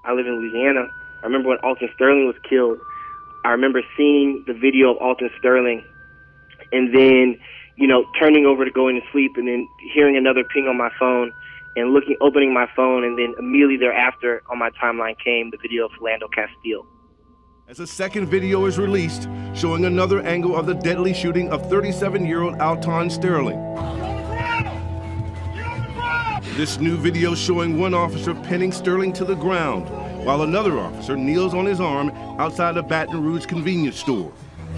I live in Louisiana. I remember when Alton Sterling was killed. I remember seeing the video of Alton Sterling and then, turning over to going to sleep and then hearing another ping on my phone and opening my phone, and then immediately thereafter on my timeline came the video of Philando Castile. As a second video is released, showing another angle of the deadly shooting of 37-year-old Alton Sterling. This new video showing one officer pinning Sterling to the ground, while another officer kneels on his arm outside a Baton Rouge convenience store.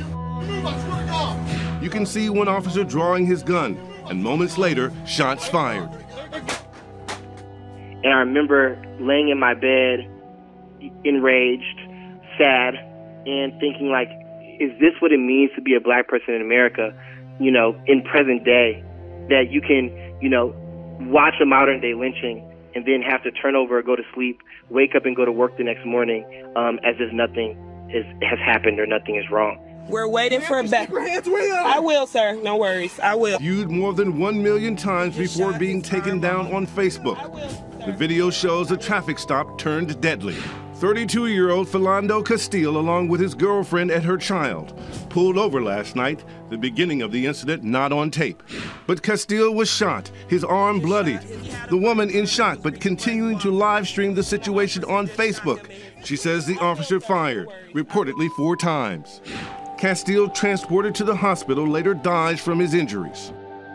You can see one officer drawing his gun, and moments later, shots fired. And I remember laying in my bed, enraged, sad, and thinking, like, is this what it means to be a black person in America, in present day, that you can, watch a modern day lynching and then have to turn over, go to sleep, wake up and go to work the next morning as if nothing has happened or nothing is wrong. We're waiting for a back. I will, sir. No worries. I will. Viewed more than 1 million times before being taken down on Facebook. The video shows a traffic stop turned deadly. 32-year-old Philando Castile, along with his girlfriend and her child, pulled over last night, the beginning of the incident not on tape. But Castile was shot, his arm bloodied. The woman in shock, but continuing to live stream the situation on Facebook. She says the officer fired, reportedly 4 times. Castile, transported to the hospital, later dies from his injuries.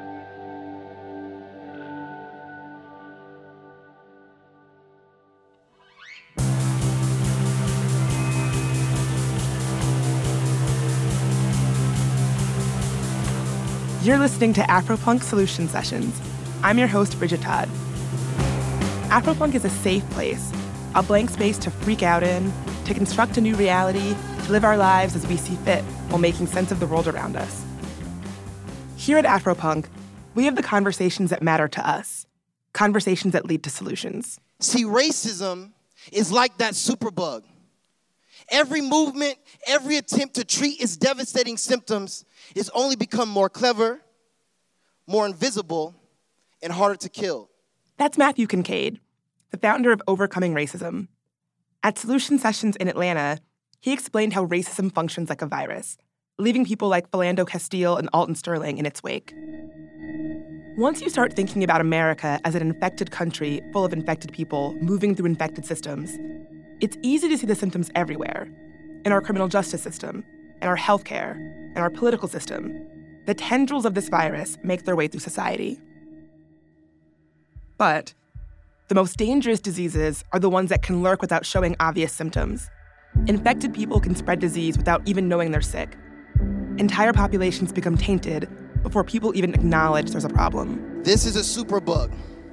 You're listening to Afropunk Solution Sessions. I'm your host, Bridget Todd. Afropunk is a safe place, a blank space to freak out in, to construct a new reality, to live our lives as we see fit while making sense of the world around us. Here at Afropunk, we have the conversations that matter to us, conversations that lead to solutions. See, racism is like that superbug. Every movement, every attempt to treat its devastating symptoms is only become more clever, more invisible, and harder to kill. That's Matthew Kincaid, the founder of Overcoming Racism. At Solution Sessions in Atlanta, he explained how racism functions like a virus, leaving people like Philando Castile and Alton Sterling in its wake. Once you start thinking about America as an infected country full of infected people moving through infected systems, it's easy to see the symptoms everywhere, in our criminal justice system, in our healthcare, in our political system. The tendrils of this virus make their way through society. But the most dangerous diseases are the ones that can lurk without showing obvious symptoms. Infected people can spread disease without even knowing they're sick. Entire populations become tainted before people even acknowledge there's a problem. This is a superbug.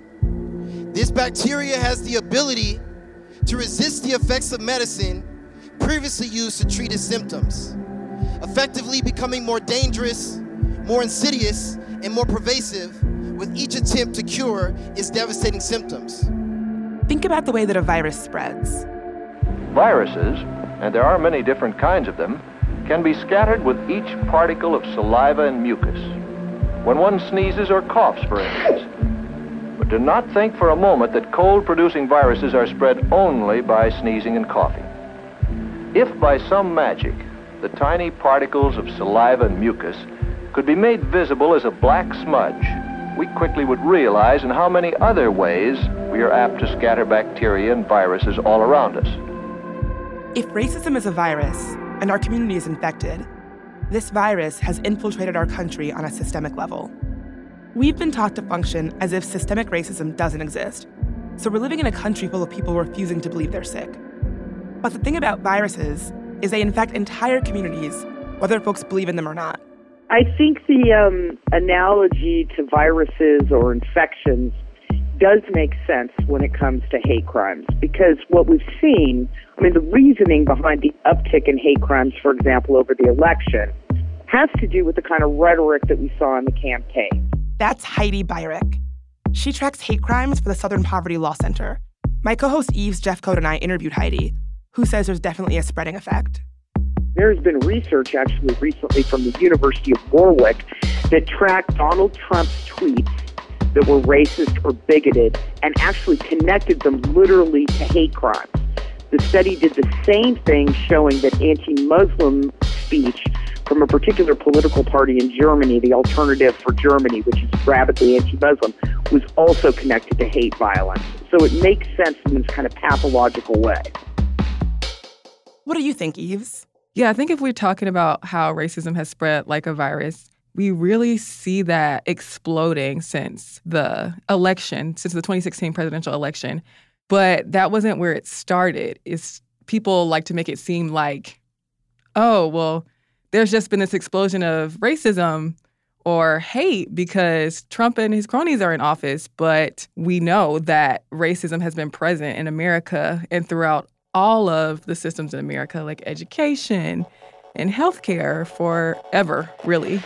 This bacteria has the ability to resist the effects of medicine previously used to treat its symptoms, effectively becoming more dangerous, more insidious, and more pervasive with each attempt to cure its devastating symptoms. Think about the way that a virus spreads. Viruses, and there are many different kinds of them, can be scattered with each particle of saliva and mucus. When one sneezes or coughs, for instance. But do not think for a moment that cold-producing viruses are spread only by sneezing and coughing. If by some magic, the tiny particles of saliva and mucus could be made visible as a black smudge, we quickly would realize in how many other ways we are apt to scatter bacteria and viruses all around us. If racism is a virus and our community is infected, this virus has infiltrated our country on a systemic level. We've been taught to function as if systemic racism doesn't exist, so we're living in a country full of people refusing to believe they're sick. But the thing about viruses is they infect entire communities, whether folks believe in them or not. I think the analogy to viruses or infections does make sense when it comes to hate crimes, because what we've seen, the reasoning behind the uptick in hate crimes, for example, over the election, has to do with the kind of rhetoric that we saw in the campaign. That's Heidi Beirich. She tracks hate crimes for the Southern Poverty Law Center. My co-host Eve's Jeffcoat and I interviewed Heidi, who says there's definitely a spreading effect. There's been research actually recently from the University of Warwick that tracked Donald Trump's tweets that were racist or bigoted and actually connected them literally to hate crimes. The study did the same thing, showing that anti-Muslim speech from a particular political party in Germany, the Alternative for Germany, which is rabidly anti-Muslim, was also connected to hate violence. So it makes sense in this kind of pathological way. What do you think, Eves? Yeah, I think if we're talking about how racism has spread like a virus, we really see that exploding since the 2016 presidential election. But that wasn't where it started. People like to make it seem like, oh, well, there's just been this explosion of racism or hate because Trump and his cronies are in office. But we know that racism has been present in America and throughout all of the systems in America, like education and healthcare, forever, really.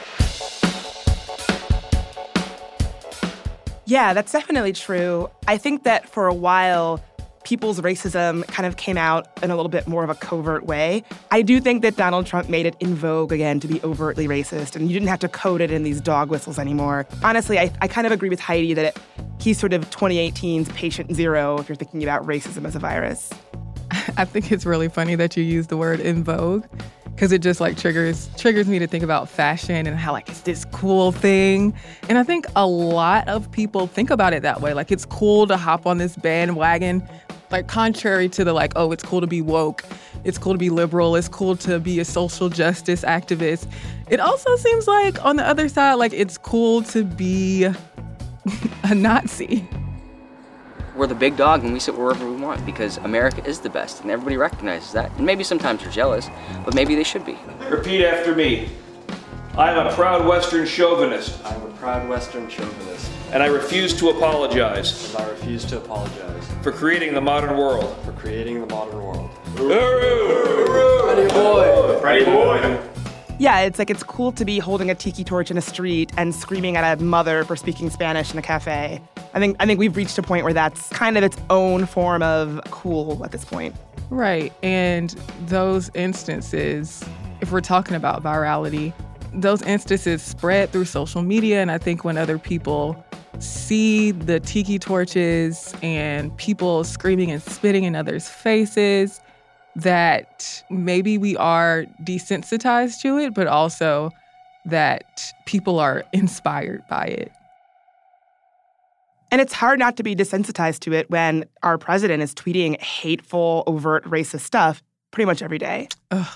Yeah, that's definitely true. I think that for a while, people's racism kind of came out in a little bit more of a covert way. I do think that Donald Trump made it in vogue again to be overtly racist, and you didn't have to code it in these dog whistles anymore. Honestly, I kind of agree with Heidi that he's sort of 2018's patient zero if you're thinking about racism as a virus. I think it's really funny that you use the word in vogue, because it just like triggers me to think about fashion and how like it's this cool thing. And I think a lot of people think about it that way. Like it's cool to hop on this bandwagon, like contrary to the like, oh, it's cool to be woke, it's cool to be liberal, it's cool to be a social justice activist. It also seems like on the other side, like it's cool to be a Nazi. We're the big dog and we sit wherever we want because America is the best and everybody recognizes that. And maybe sometimes they're jealous, but maybe they should be. Repeat after me. I am a proud Western chauvinist. I am a proud Western chauvinist. And I refuse to apologize. And I refuse to apologize. For creating the modern world. For creating the modern world. Ready boy. Ready boy. Yeah, it's like it's cool to be holding a tiki torch in a street and screaming at a mother for speaking Spanish in a cafe. I think we've reached a point where that's kind of its own form of cool at this point. Right. And those instances, if we're talking about virality, those instances spread through social media. And I think when other people see the tiki torches and people screaming and spitting in others' faces, that maybe we are desensitized to it, but also that people are inspired by it. And it's hard not to be desensitized to it when our president is tweeting hateful, overt, racist stuff pretty much every day.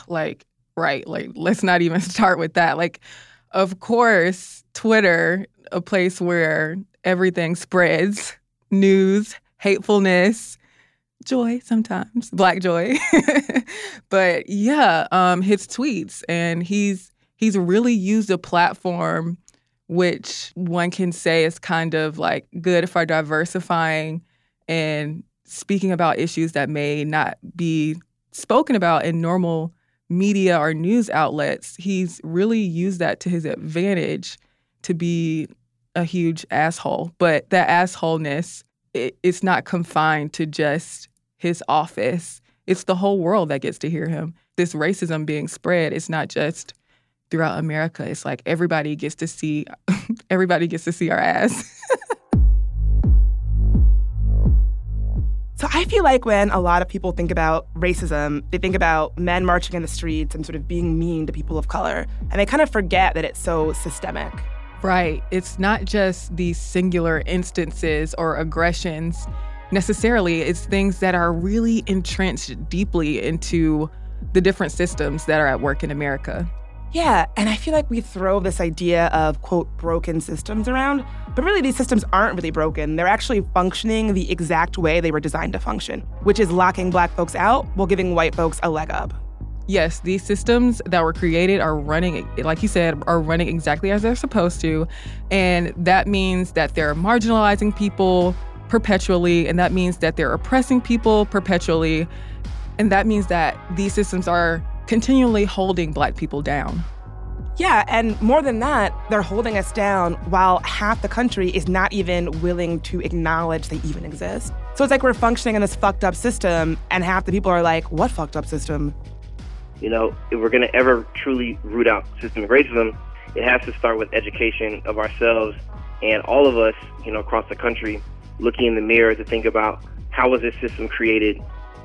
Let's not even start with that. Like, of course, Twitter, a place where everything spreads, news, hatefulness, joy sometimes, Black joy. But yeah, his tweets, and he's really used a platform which one can say is kind of like good for diversifying and speaking about issues that may not be spoken about in normal media or news outlets. He's really used that to his advantage to be a huge asshole. But that assholeness, it's not confined to just his office. It's the whole world that gets to hear him. This racism being spread, it's not just throughout America. It's like everybody gets to see our ass. So I feel like when a lot of people think about racism, they think about men marching in the streets and sort of being mean to people of color. And they kind of forget that it's so systemic. Right. It's not just these singular instances or aggressions necessarily. It's things that are really entrenched deeply into the different systems that are at work in America. Yeah, and I feel like we throw this idea of, quote, broken systems around, but really these systems aren't really broken. They're actually functioning the exact way they were designed to function, which is locking Black folks out while giving white folks a leg up. Yes, these systems that were created are running, like you said, are running exactly as they're supposed to. And that means that they're marginalizing people perpetually, and that means that they're oppressing people perpetually. And that means that these systems are continually holding Black people down. Yeah, and more than that, they're holding us down while half the country is not even willing to acknowledge they even exist. So it's like we're functioning in this fucked up system, and half the people are like, what fucked up system? You know, if we're going to ever truly root out systemic racism, it has to start with education of ourselves and all of us, you know, across the country, looking in the mirror to think about how was this system created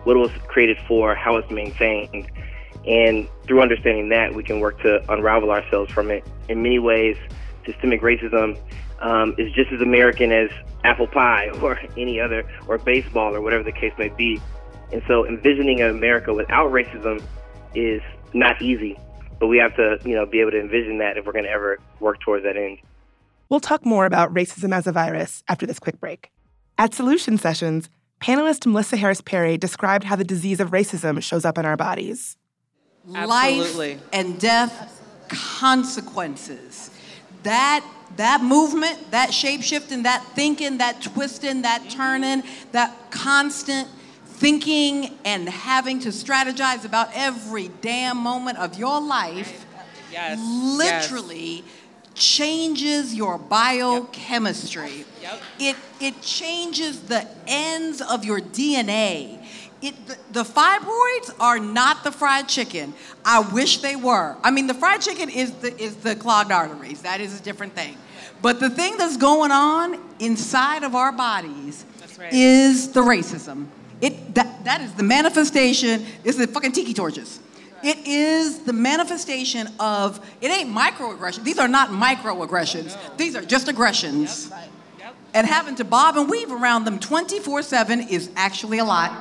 what it was created for, how it's maintained. And through understanding that, we can work to unravel ourselves from it. In many ways, systemic racism is just as American as apple pie or any other, or baseball, or whatever the case may be. And so envisioning an America without racism is not easy, but we have to, be able to envision that if we're going to ever work towards that end. We'll talk more about racism as a virus after this quick break. At Solution Sessions, panelist Melissa Harris Perry described how the disease of racism shows up in our bodies. Life and death consequences. That movement, that shape-shifting, that thinking, that twisting, that turning, that constant thinking and having to strategize about every damn moment of your life literally changes your biochemistry. It changes the ends of your DNA. The fibroids are not the fried chicken. I wish they were. I mean, the fried chicken is the clogged arteries. That is a different thing. But the thing that's going on inside of our bodies is the racism. That is the manifestation. This is fucking tiki torches. It is the manifestation of, it ain't microaggression. These are not microaggressions. These are just aggressions. And having to bob and weave around them 24/7 is actually a lot.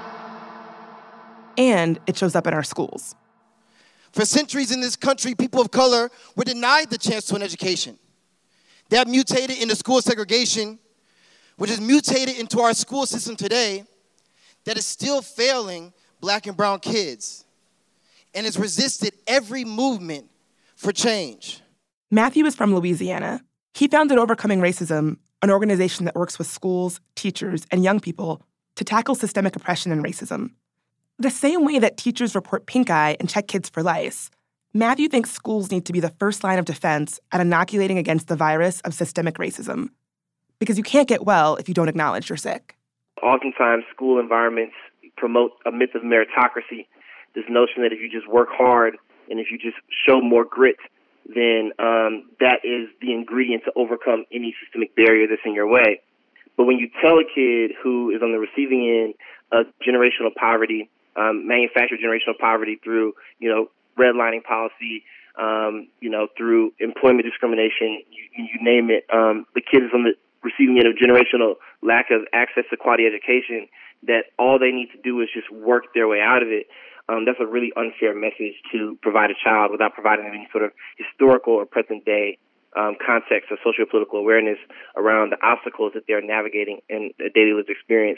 And it shows up in our schools. For centuries in this country, people of color were denied the chance to an education. That mutated into school segregation, which is mutated into our school system today, that is still failing black and brown kids, and has resisted every movement for change. Matthew is from Louisiana. He founded Overcoming Racism, an organization that works with schools, teachers, and young people to tackle systemic oppression and racism. The same way that teachers report pink eye and check kids for lice, Matthew thinks schools need to be the first line of defense at inoculating against the virus of systemic racism. Because you can't get well if you don't acknowledge you're sick. Oftentimes, school environments promote a myth of meritocracy, this notion that if you just work hard and if you just show more grit, then that is the ingredient to overcome any systemic barrier that's in your way. But when you tell a kid who is on the receiving end of generational poverty, manufactured generational poverty through, redlining policy, through employment discrimination, you name it, the kid is on the receiving end of generational lack of access to quality education, that all they need to do is just work their way out of it. That's a really unfair message to provide a child without providing any sort of historical or present-day context or socio-political awareness around the obstacles that they're navigating in a daily lived experience.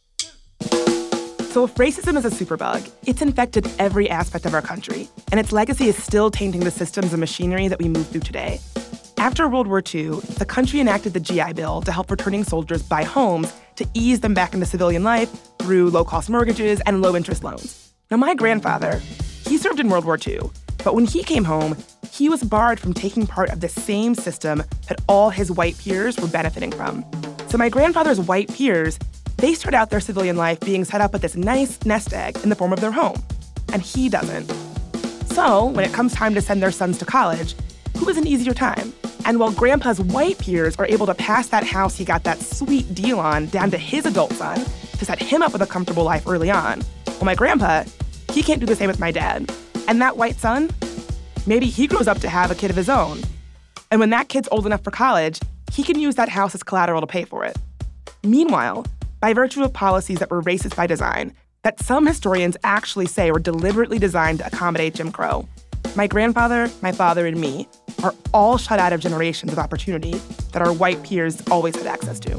So if racism is a superbug, it's infected every aspect of our country, and its legacy is still tainting the systems and machinery that we move through today. After World War II, the country enacted the GI Bill to help returning soldiers buy homes to ease them back into civilian life through low-cost mortgages and low-interest loans. Now, my grandfather, he served in World War II, but when he came home, he was barred from taking part of the same system that all his white peers were benefiting from. So my grandfather's white peers, they start out their civilian life being set up with this nice nest egg in the form of their home, and he doesn't. So when it comes time to send their sons to college, who has an easier time? And while Grandpa's white peers are able to pass that house he got that sweet deal on down to his adult son to set him up with a comfortable life early on, well, my grandpa, he can't do the same with my dad. And that white son, maybe he grows up to have a kid of his own. And when that kid's old enough for college, he can use that house as collateral to pay for it. Meanwhile, by virtue of policies that were racist by design, that some historians actually say were deliberately designed to accommodate Jim Crow, my grandfather, my father, and me are all shut out of generations of opportunity that our white peers always had access to.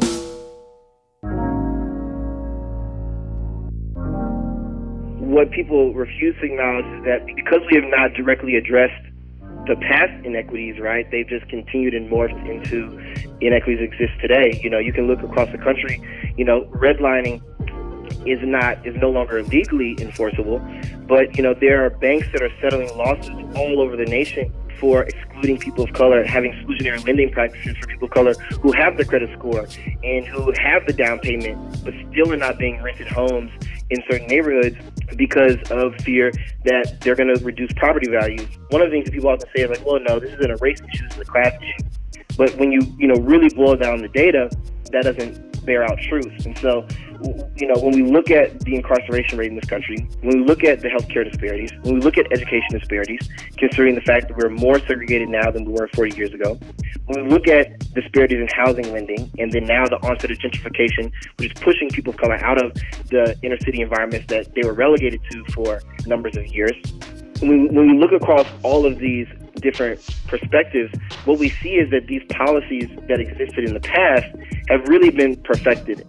What people refuse to acknowledge is that because we have not directly addressed the past inequities, right, they've just continued and morphed into inequities that exist today. You can look across the country, redlining is no longer legally enforceable, but there are banks that are settling lawsuits all over the nation for excluding people of color, having exclusionary lending practices for people of color who have the credit score and who have the down payment, but still are not being rented homes in certain neighborhoods because of fear that they're going to reduce property values. One of the things that people often say is like, well, no, this isn't a race issue, this is a class issue. But when you really boil down the data, that doesn't bear out truth. And so when we look at the incarceration rate in this country, when we look at the healthcare disparities, when we look at education disparities, considering the fact that we're more segregated now than we were 40 years ago, when we look at disparities in housing lending, and then now the onset of gentrification, which is pushing people of color out of the inner city environments that they were relegated to for numbers of years, when we look across all of these different perspectives, what we see is that these policies that existed in the past have really been perfected.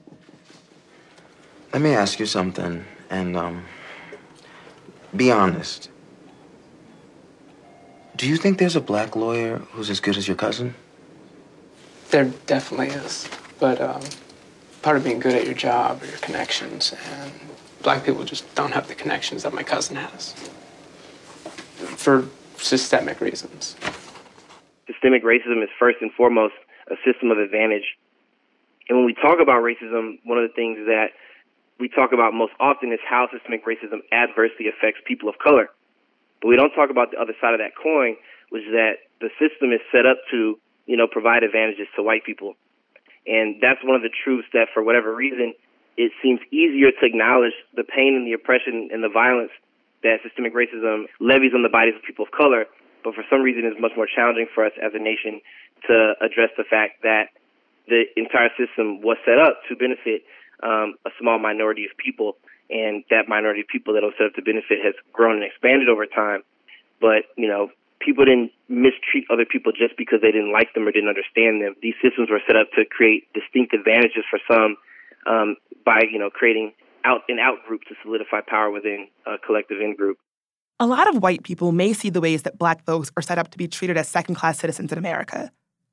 Let me ask you something, and be honest. Do you think there's a black lawyer who's as good as your cousin? There definitely is, but part of being good at your job or your connections, and black people just don't have the connections that my cousin has. For systemic reasons. Systemic racism is first and foremost a system of advantage. And when we talk about racism, one of the things that we talk about most often is how systemic racism adversely affects people of color. But we don't talk about the other side of that coin, which is that the system is set up to, provide advantages to white people. And that's one of the truths that, for whatever reason, it seems easier to acknowledge the pain and the oppression and the violence that systemic racism levies on the bodies of people of color, but for some reason it's much more challenging for us as a nation to address the fact that the entire system was set up to benefit a small minority of people, and that minority of people that was set up to benefit has grown and expanded over time. But, people didn't mistreat other people just because they didn't like them or didn't understand them. These systems were set up to create distinct advantages for some by, creating out group to solidify power within a collective in group. A lot of white people may see the ways that black folks are set up to be treated as second-class citizens in America.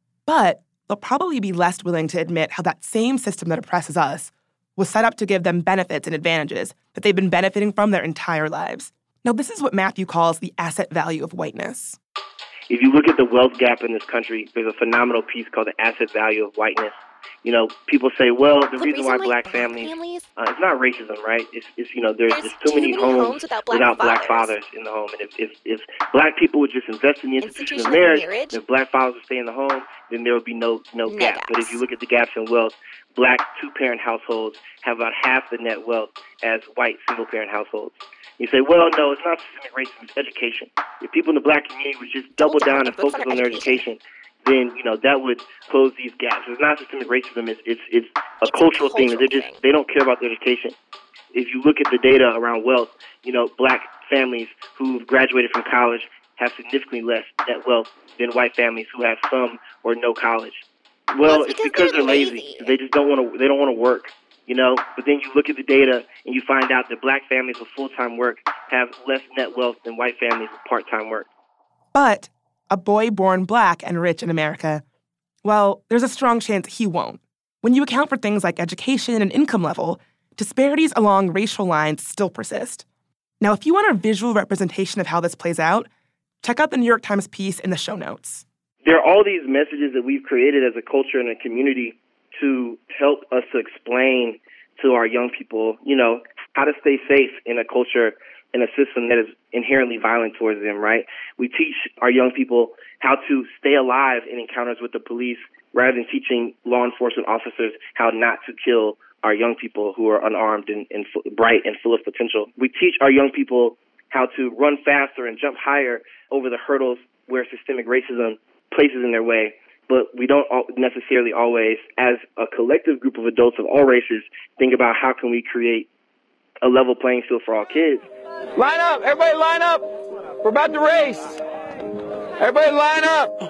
But they'll probably be less willing to admit how that same system that oppresses us was set up to give them benefits and advantages that they've been benefiting from their entire lives. Now, this is what Matthew calls the asset value of whiteness. If you look at the wealth gap in this country, there's a phenomenal piece called the asset value of whiteness. People say, well, the reason why black families it's not racism, right? It's there's just too many homes without black fathers in the home. And if black people would just invest in the institution of marriage, if black fathers would stay in the home, then there would be no gap. But if you look at the gaps in wealth, black two-parent households have about half the net wealth as white single-parent households. You say, well, no, it's not systemic racism, it's education. If people in the black community would just double down and focus on their education, then, that would close these gaps. It's not systemic racism, it's a cultural thing. They don't care about their education. If you look at the data around wealth, black families who've graduated from college have significantly less net wealth than white families who have some or no college. Well, it's because they're lazy. They just don't want to work, But then you look at the data and you find out that black families with full-time work have less net wealth than white families with part-time work. But a boy born black and rich in America, well, there's a strong chance he won't. When you account for things like education and income level, disparities along racial lines still persist. Now, if you want a visual representation of how this plays out, check out the New York Times piece in the show notes. There are all these messages that we've created as a culture and a community to help us to explain to our young people, how to stay safe in a culture in a system that is inherently violent towards them, right? We teach our young people how to stay alive in encounters with the police rather than teaching law enforcement officers how not to kill our young people who are unarmed and bright and full of potential. We teach our young people how to run faster and jump higher over the hurdles where systemic racism places in their way. But we don't necessarily always, as a collective group of adults of all races, think about how can we create a level playing field for all kids. Line up, everybody line up. We're about to race. Everybody line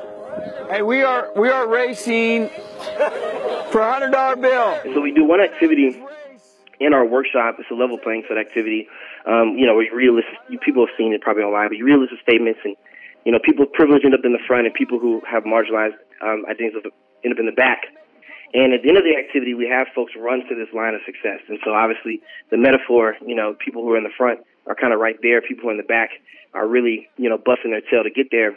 up. Hey, we are racing for a $100 bill. And so we do one activity in our workshop. It's a level playing field activity. Where you read a list, people have seen it probably online, but you read a list of statements, and people with privilege end up in the front, and people who have marginalized identities end up in the back. And at the end of the activity, we have folks run to this line of success. And so obviously the metaphor, people who are in the front are kind of right there. People who are in the back are really, busting their tail to get there.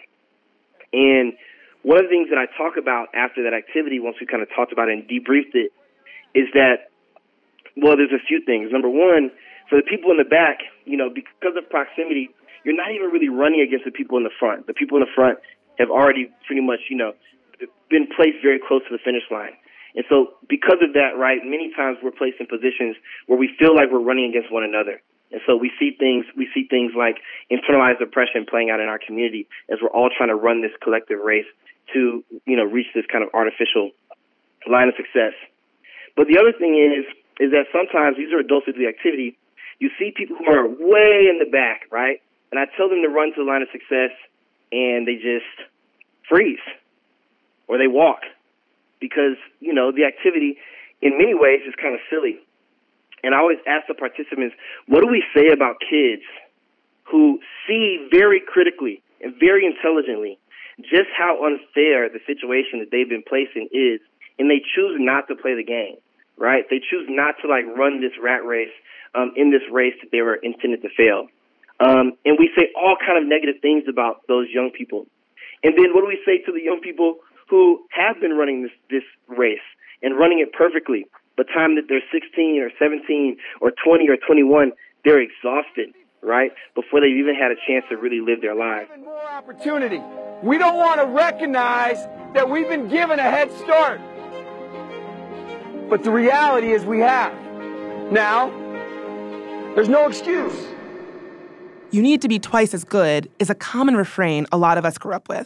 And one of the things that I talk about after that activity, once we kind of talked about it and debriefed it, is that, well, there's a few things. Number one, for the people in the back, because of proximity, you're not even really running against the people in the front. The people in the front have already pretty much, been placed very close to the finish line. And so because of that, right, many times we're placed in positions where we feel like we're running against one another. And so we see things like internalized oppression playing out in our community as we're all trying to run this collective race to, reach this kind of artificial line of success. But the other thing is that sometimes these are adults who do the activity. You see people who are way in the back, right? And I tell them to run to the line of success, and they just freeze or they walk because, the activity in many ways is kind of silly. And I always ask the participants, what do we say about kids who see very critically and very intelligently just how unfair the situation that they've been placed in is, and they choose not to play the game, right? They choose not to, run this rat race in this race that they were intended to fail. And we say all kind of negative things about those young people. And then what do we say to the young people who have been running this race and running it perfectly? By the time that they're 16 or 17 or 20 or 21, they're exhausted, right? Before they've even had a chance to really live their lives. Even more opportunity. We don't want to recognize that we've been given a head start. But the reality is we have. Now, there's no excuse. You need to be twice as good is a common refrain a lot of us grew up with.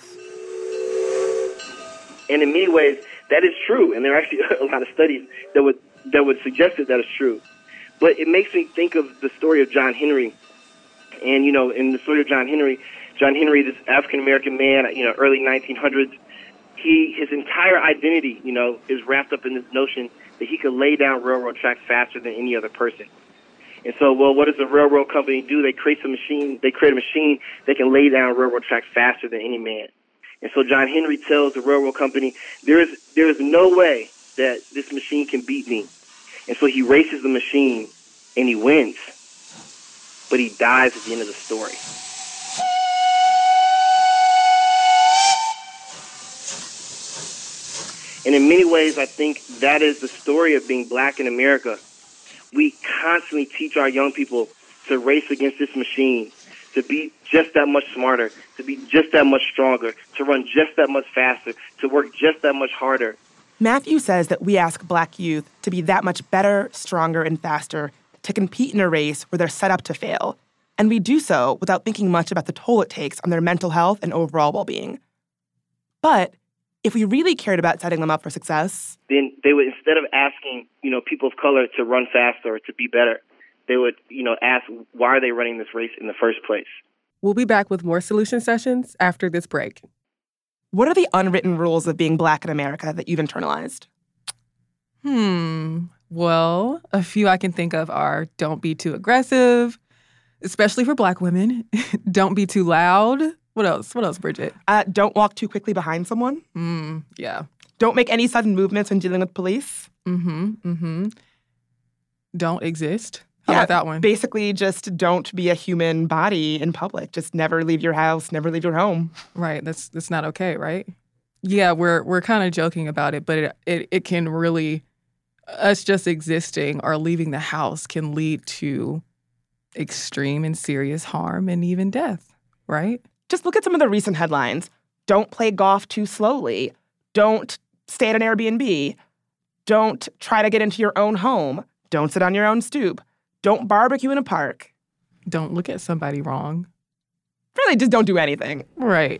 And in many ways, that is true. And there are actually a lot of studies that would suggest that is true. But it makes me think of the story of John Henry. And, in the story of John Henry, this African-American man, early 1900s, his entire identity, is wrapped up in this notion that he could lay down railroad tracks faster than any other person. And so, what does the railroad company do? They create a machine that can lay down railroad tracks faster than any man. And so John Henry tells the railroad company, there is no way that this machine can beat me. And so he races the machine, and he wins. But he dies at the end of the story. And in many ways, I think that is the story of being black in America. We constantly teach our young people to race against this machine, to be just that much smarter, to be just that much stronger, to run just that much faster, to work just that much harder. Matthew says that we ask black youth to be that much better, stronger, and faster to compete in a race where they're set up to fail. And we do so without thinking much about the toll it takes on their mental health and overall well-being. But if we really cared about setting them up for success, then they would, instead of asking, people of color to run faster or to be better, they would, ask, why are they running this race in the first place? We'll be back with more Solution Sessions after this break. What are the unwritten rules of being black in America that you've internalized? Well, a few I can think of are don't be too aggressive, especially for black women. Don't be too loud. What else, Bridget? Don't walk too quickly behind someone. Yeah. Don't make any sudden movements when dealing with police. Don't exist. How about that one? Basically, just don't be a human body in public. Just never leave your house, never leave your home. Right. That's not okay, right? Yeah, we're kind of joking about it, but it can really, us just existing or leaving the house can lead to extreme and serious harm and even death, right? Just look at some of the recent headlines. Don't play golf too slowly. Don't stay at an Airbnb. Don't try to get into your own home. Don't sit on your own stoop. Don't barbecue in a park. Don't look at somebody wrong. Really, just don't do anything. Right.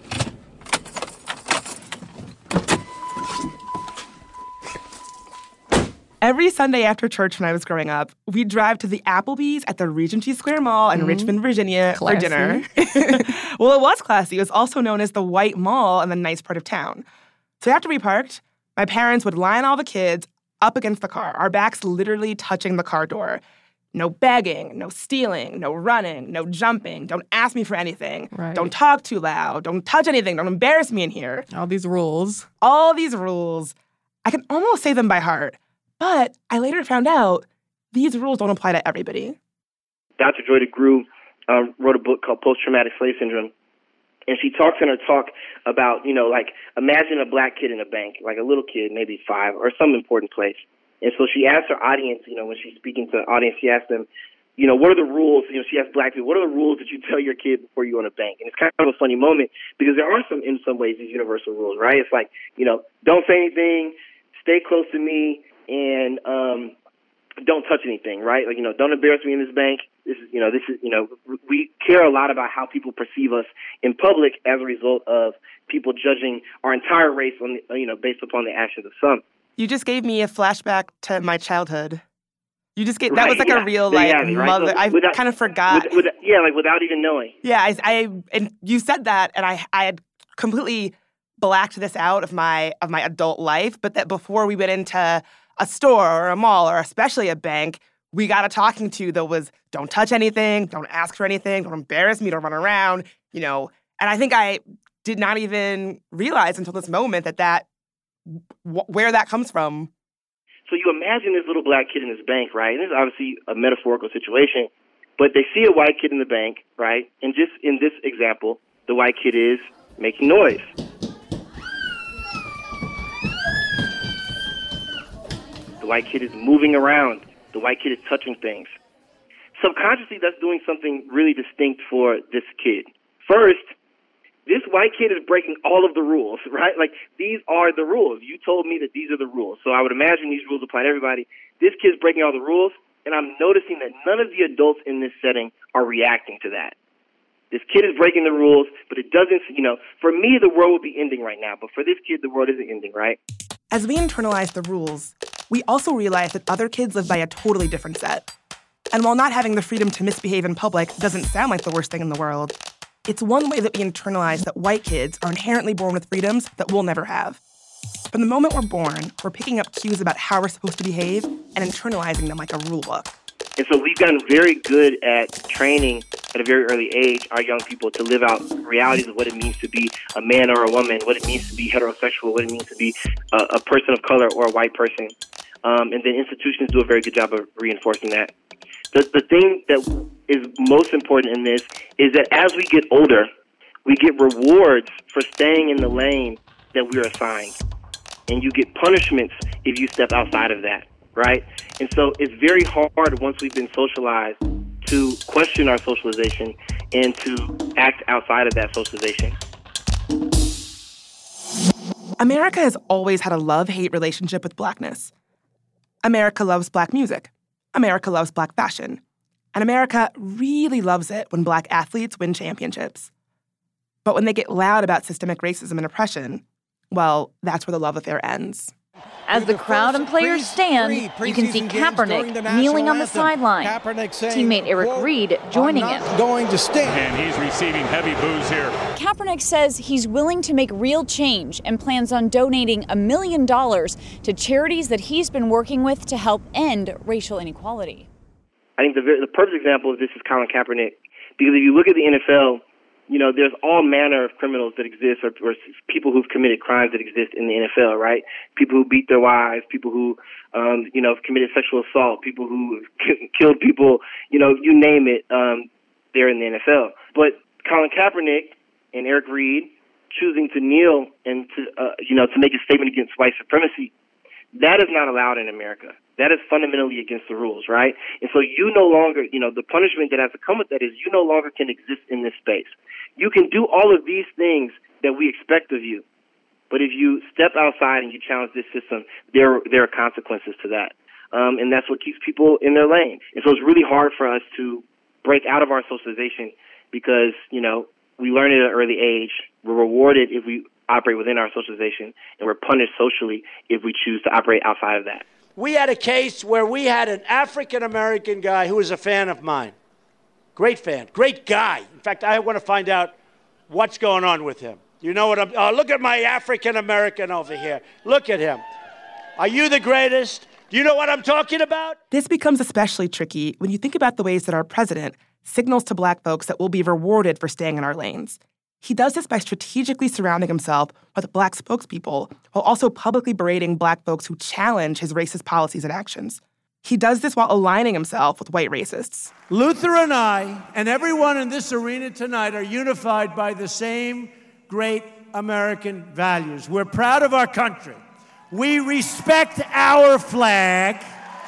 Every Sunday after church when I was growing up, we'd drive to the Applebee's at the Regency Square Mall in Richmond, Virginia for dinner. Well, it was classy. It was also known as the White Mall in the nice part of town. So after we parked, my parents would line all the kids up against the car, our backs literally touching the car door. No begging, no stealing, no running, no jumping. Don't ask me for anything. Right. Don't talk too loud. Don't touch anything. Don't embarrass me in here. All these rules. All these rules. I can almost say them by heart. But I later found out these rules don't apply to everybody. Dr. Joy DeGruy wrote a book called Post-Traumatic Slave Syndrome. And she talks in her talk about, imagine a black kid in a bank, like a little kid, maybe 5, or some important place. And so she asked her audience, when she's speaking to the audience, she asked them, what are the rules? She asked black people, what are the rules that you tell your kid before you go in a bank? And it's kind of a funny moment because there are in some ways, these universal rules, right? It's like, don't say anything, stay close to me and don't touch anything, right? Like, don't embarrass me in this bank. We care a lot about how people perceive us in public as a result of people judging our entire race on, based upon the actions of some. You just gave me a flashback to my childhood. You just gave, that was like a real, like, mother. So I kind of forgot. Without even knowing. Yeah, and you said that, and I had completely blacked this out of my adult life, but that before we went into a store or a mall or especially a bank, we got a talking to that was, don't touch anything, don't ask for anything, don't embarrass me, don't run around, And I think I did not even realize until this moment where that comes from. So you imagine this little black kid in this bank, right? And this is obviously a metaphorical situation, but they see a white kid in the bank, right? And just in this example, the white kid is making noise. The white kid is moving around. The white kid is touching things. Subconsciously, that's doing something really distinct for this kid. First, this white kid is breaking all of the rules, right? Like, these are the rules. You told me that these are the rules. So I would imagine these rules apply to everybody. This kid's breaking all the rules, and I'm noticing that none of the adults in this setting are reacting to that. This kid is breaking the rules, but it doesn't, for me, the world would be ending right now. But for this kid, the world isn't ending, right? As we internalize the rules, we also realize that other kids live by a totally different set. And while not having the freedom to misbehave in public doesn't sound like the worst thing in the world, it's one way that we internalize that white kids are inherently born with freedoms that we'll never have. From the moment we're born, we're picking up cues about how we're supposed to behave and internalizing them like a rule book. And so we've gotten very good at training at a very early age our young people to live out realities of what it means to be a man or a woman, what it means to be heterosexual, what it means to be a person of color or a white person. And then institutions do a very good job of reinforcing that. The thing that is most important in this is that as we get older, we get rewards for staying in the lane that we're assigned. And you get punishments if you step outside of that, right? And so it's very hard once we've been socialized to question our socialization and to act outside of that socialization. America has always had a love-hate relationship with blackness. America loves black music. America loves black fashion. And America really loves it when black athletes win championships. But when they get loud about systemic racism and oppression, well, that's where the love affair ends. As the crowd and players stand, you can see Kaepernick kneeling on the sideline. Teammate Eric Reid joining him. Going to stand. And he's receiving heavy boos here. Kaepernick says he's willing to make real change and plans on donating $1 million to charities that he's been working with to help end racial inequality. I think the perfect example of this is Colin Kaepernick, because if you look at the NFL, there's all manner of criminals that exist or people who've committed crimes that exist in the NFL, right? People who beat their wives, people who, have committed sexual assault, people who killed people, you name it, they're in the NFL. But Colin Kaepernick and Eric Reid choosing to kneel and to make a statement against white supremacy, that is not allowed in America. That is fundamentally against the rules, right? And so you no longer, the punishment that has to come with that is you no longer can exist in this space. You can do all of these things that we expect of you, but if you step outside and you challenge this system, there are consequences to that. And that's what keeps people in their lane. And so it's really hard for us to break out of our socialization because, we learn at an early age. We're rewarded if we operate within our socialization, and we're punished socially if we choose to operate outside of that. We had a case where we had an African-American guy who was a fan of mine. Great fan, great guy. In fact, I want to find out what's going on with him. You know what look at my African-American over here. Look at him. Are you the greatest? Do you know what I'm talking about? This becomes especially tricky when you think about the ways that our president signals to black folks that we'll be rewarded for staying in our lanes. He does this by strategically surrounding himself with black spokespeople while also publicly berating black folks who challenge his racist policies and actions. He does this while aligning himself with white racists. Luther and I and everyone in this arena tonight are unified by the same great American values. We're proud of our country. We respect our flag.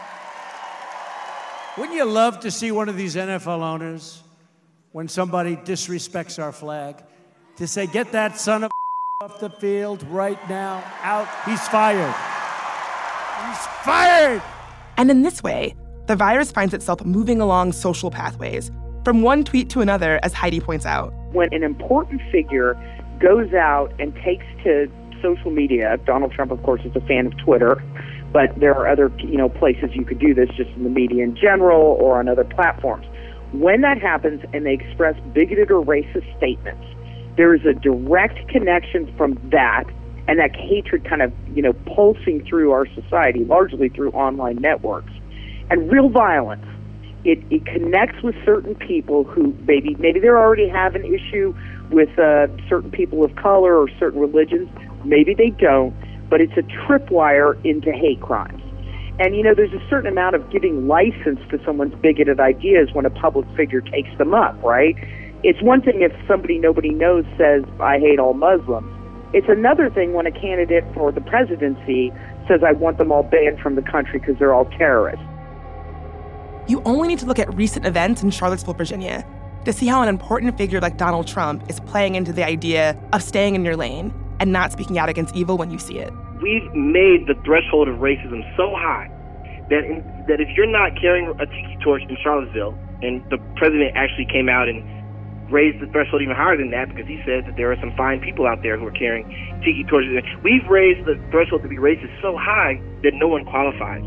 Wouldn't you love to see one of these NFL owners, when somebody disrespects our flag, to say, get that son of off the field right now, out, he's fired. He's fired! And in this way, the virus finds itself moving along social pathways, from one tweet to another, as Heidi points out. When an important figure goes out and takes to social media, Donald Trump, of course, is a fan of Twitter, but there are other, places you could do this, just in the media in general or on other platforms. When that happens and they express bigoted or racist statements, there is a direct connection from that and that hatred kind of, pulsing through our society, largely through online networks. And real violence, it connects with certain people who maybe they already have an issue with certain people of color or certain religions. Maybe they don't, but it's a tripwire into hate crimes. And, there's a certain amount of giving license to someone's bigoted ideas when a public figure takes them up, right? It's one thing if somebody nobody knows says, I hate all Muslims. It's another thing when a candidate for the presidency says, I want them all banned from the country because they're all terrorists. You only need to look at recent events in Charlottesville, Virginia, to see how an important figure like Donald Trump is playing into the idea of staying in your lane and not speaking out against evil when you see it. We've made the threshold of racism so high that if you're not carrying a tiki torch in Charlottesville, and the president actually came out and raised the threshold even higher than that because he said that there are some fine people out there who are carrying tiki torches. We've raised the threshold to be racist so high that no one qualifies.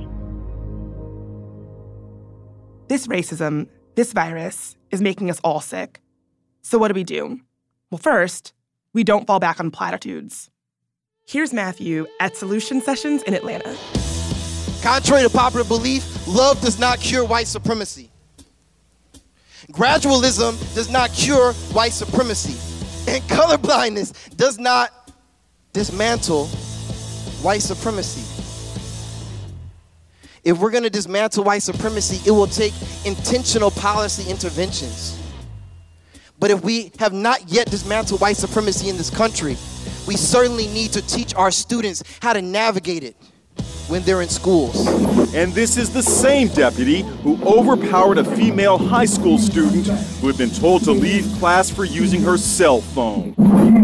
This racism, this virus, is making us all sick. So what do? Well, first, we don't fall back on platitudes. Here's Matthew at Solution Sessions in Atlanta. Contrary to popular belief, love does not cure white supremacy. Gradualism does not cure white supremacy. And colorblindness does not dismantle white supremacy. If we're going to dismantle white supremacy, it will take intentional policy interventions. But if we have not yet dismantled white supremacy in this country, we certainly need to teach our students how to navigate it when they're in schools. And this is the same deputy who overpowered a female high school student who had been told to leave class for using her cell phone.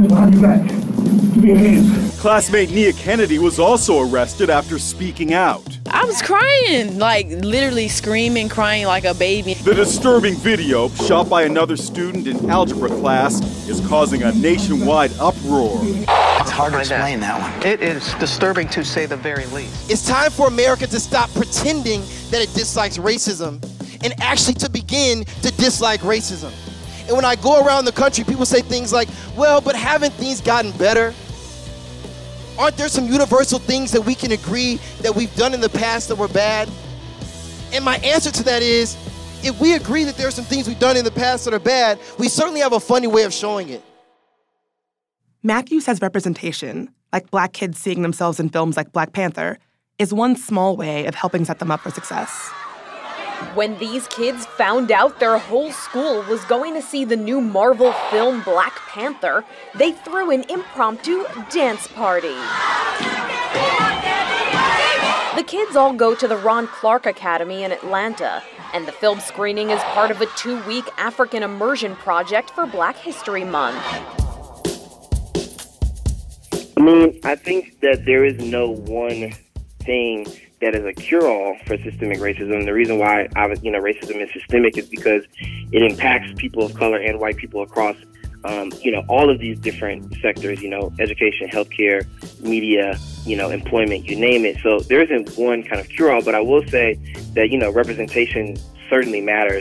Classmate Nia Kennedy was also arrested after speaking out. I was crying, literally screaming, crying like a baby. The disturbing video, shot by another student in algebra class, is causing a nationwide uproar. It's hard to explain that one. It is disturbing to say the very least. It's time for America to stop pretending that it dislikes racism and actually to begin to dislike racism. And when I go around the country, people say things like, well, but haven't things gotten better? Aren't there some universal things that we can agree that we've done in the past that were bad? And my answer to that is, if we agree that there are some things we've done in the past that are bad, we certainly have a funny way of showing it. Matthew says representation, like Black kids seeing themselves in films like Black Panther, is one small way of helping set them up for success. When these kids found out their whole school was going to see the new Marvel film Black Panther, they threw an impromptu dance party. The kids all go to the Ron Clark Academy in Atlanta, and the film screening is part of a 2-week African immersion project for Black History Month. I think that there is no one thing that is a cure-all for systemic racism. The reason why racism is systemic is because it impacts people of color and white people across, all of these different sectors, education, healthcare, media, employment, you name it. So there isn't one kind of cure-all, but I will say that, representation certainly matters.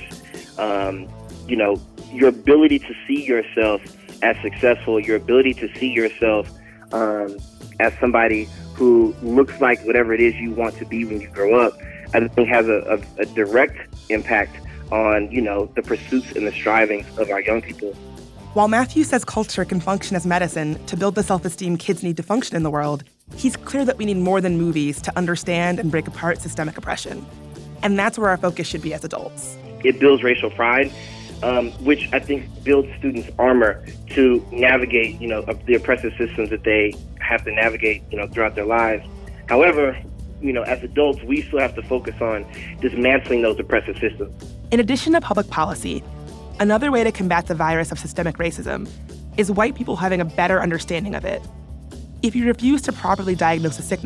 Your ability to see yourself as successful, your ability to see yourself as somebody who looks like whatever it is you want to be when you grow up, I think has a direct impact on, the pursuits and the strivings of our young people. While Matthew says culture can function as medicine to build the self-esteem kids need to function in the world, he's clear that we need more than movies to understand and break apart systemic oppression. And that's where our focus should be as adults. It builds racial pride, which I think builds students' armor to navigate, the oppressive systems that they have to navigate, throughout their lives. However, as adults, we still have to focus on dismantling those oppressive systems. In addition to public policy, another way to combat the virus of systemic racism is white people having a better understanding of it. If you refuse to properly diagnose a sickness,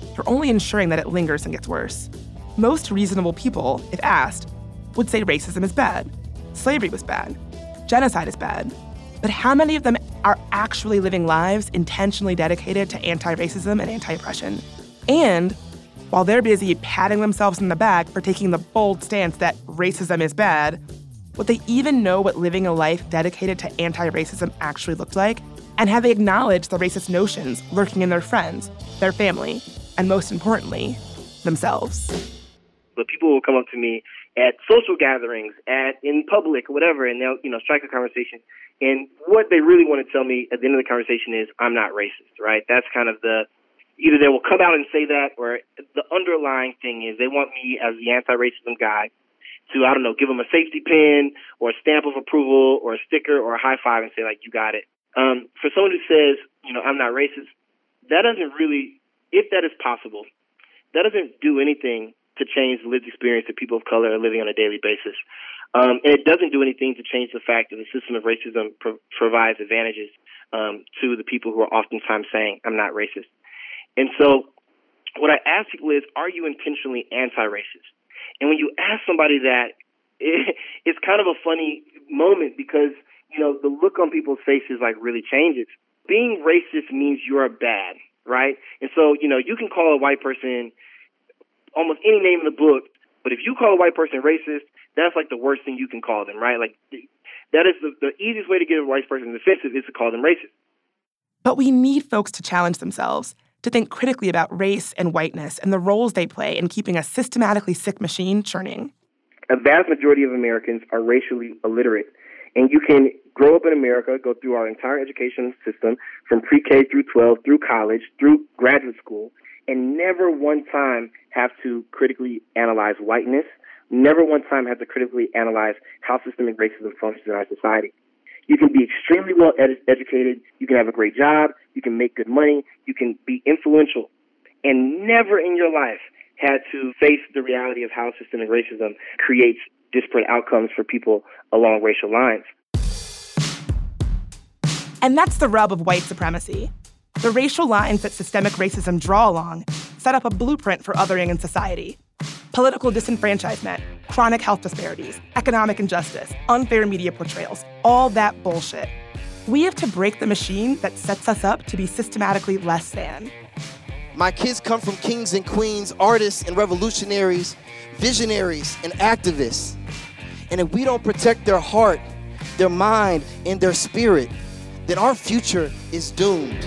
you're only ensuring that it lingers and gets worse. Most reasonable people, if asked, would say racism is bad, slavery was bad, genocide is bad. But how many of them are actually living lives intentionally dedicated to anti-racism and anti-oppression? And while they're busy patting themselves in the back for taking the bold stance that racism is bad, would they even know what living a life dedicated to anti-racism actually looked like? And have they acknowledged the racist notions lurking in their friends, their family, and most importantly, themselves? But people will come up to me at social gatherings, in public, whatever, and they'll, strike a conversation. And what they really want to tell me at the end of the conversation is, I'm not racist, right? That's kind of either they will come out and say that, or the underlying thing is they want me as the anti-racism guy to, give them a safety pin or a stamp of approval or a sticker or a high five and say, like, you got it. For someone who says, I'm not racist, that doesn't really, if that is possible, that doesn't do anything to change the lived experience that people of color are living on a daily basis. And it doesn't do anything to change the fact that the system of racism provides advantages to the people who are oftentimes saying, I'm not racist. And so what I ask people is, are you intentionally anti-racist? And when you ask somebody that, it's kind of a funny moment because, the look on people's faces really changes. Being racist means you're bad, right? And so, you can call a white person almost any name in the book, but if you call a white person racist, that's the worst thing you can call them, right? That is the easiest way to get a white person defensive is to call them racist. But we need folks to challenge themselves, to think critically about race and whiteness and the roles they play in keeping a systematically sick machine churning. A vast majority of Americans are racially illiterate, and you can grow up in America, go through our entire education system, from pre-K through 12, through college, through graduate school, and never one time have to critically analyze whiteness, never one time have to critically analyze how systemic racism functions in our society. You can be extremely well educated, you can have a great job, you can make good money, you can be influential, and never in your life had to face the reality of how systemic racism creates disparate outcomes for people along racial lines. And that's the rub of white supremacy. The racial lines that systemic racism draw along set up a blueprint for othering in society. Political disenfranchisement, chronic health disparities, economic injustice, unfair media portrayals, all that bullshit. We have to break the machine that sets us up to be systematically less than. My kids come from kings and queens, artists and revolutionaries, visionaries and activists. And if we don't protect their heart, their mind, and their spirit, then our future is doomed.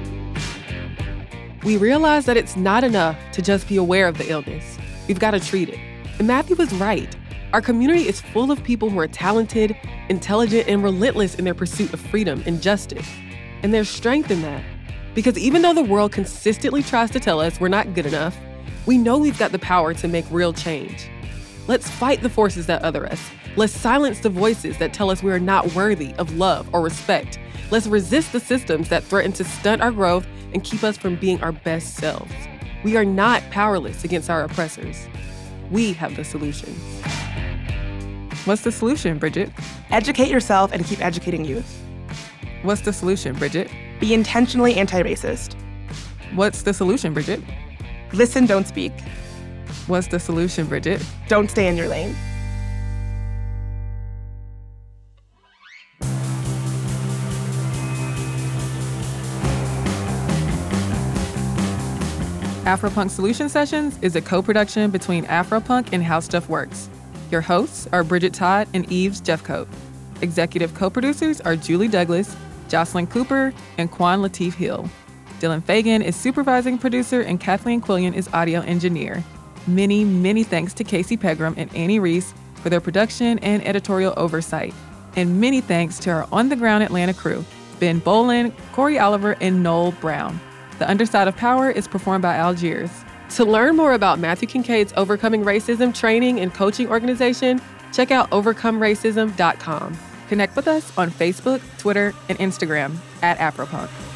We realize that it's not enough to just be aware of the illness. We've got to treat it. And Matthew was right. Our community is full of people who are talented, intelligent, and relentless in their pursuit of freedom and justice. And there's strength in that. Because even though the world consistently tries to tell us we're not good enough, we know we've got the power to make real change. Let's fight the forces that other us. Let's silence the voices that tell us we are not worthy of love or respect. Let's resist the systems that threaten to stunt our growth and keep us from being our best selves. We are not powerless against our oppressors. We have the solution. What's the solution, Bridget? Educate yourself and keep educating youth. What's the solution, Bridget? Be intentionally anti-racist. What's the solution, Bridget? Listen, don't speak. What's the solution, Bridget? Don't stay in your lane. Afropunk Solution Sessions is a co-production between Afropunk and How Stuff Works. Your hosts are Bridget Todd and Eves Jeffcoat. Executive co-producers are Julie Douglas, Jocelyn Cooper, and Quan Latif Hill. Dylan Fagan is supervising producer, and Kathleen Quillian is audio engineer. Many, many thanks to Casey Pegram and Annie Reese for their production and editorial oversight. And many thanks to our on-the-ground Atlanta crew, Ben Bolin, Corey Oliver, and Noel Brown. The Underside of Power is performed by Algiers. To learn more about Matthew Kincaid's Overcoming Racism training and coaching organization, check out overcomeracism.com. Connect with us on Facebook, Twitter, and Instagram @Afropunk.